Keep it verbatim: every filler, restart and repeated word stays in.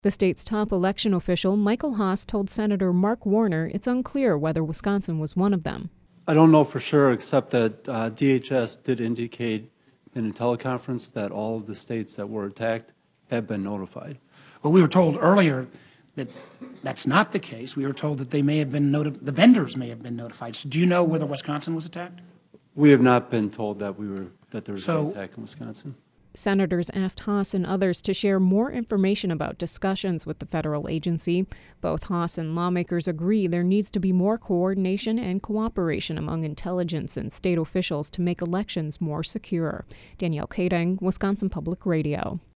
The state's top election official, Michael Haas, told Senator Mark Warner it's unclear whether Wisconsin was one of them. I don't know for sure, except that uh, D H S did indicate in a teleconference that all of the states that were attacked have been notified. Well, we were told earlier that that's not the case. We were told that they may have been notified, the vendors may have been notified. So do you know whether Wisconsin was attacked? We have not been told that we were that there was So, an attack in Wisconsin. Senators asked Haas and others to share more information about discussions with the federal agency. Both Haas and lawmakers agree there needs to be more coordination and cooperation among intelligence and state officials to make elections more secure. Danielle Kading, Wisconsin Public Radio.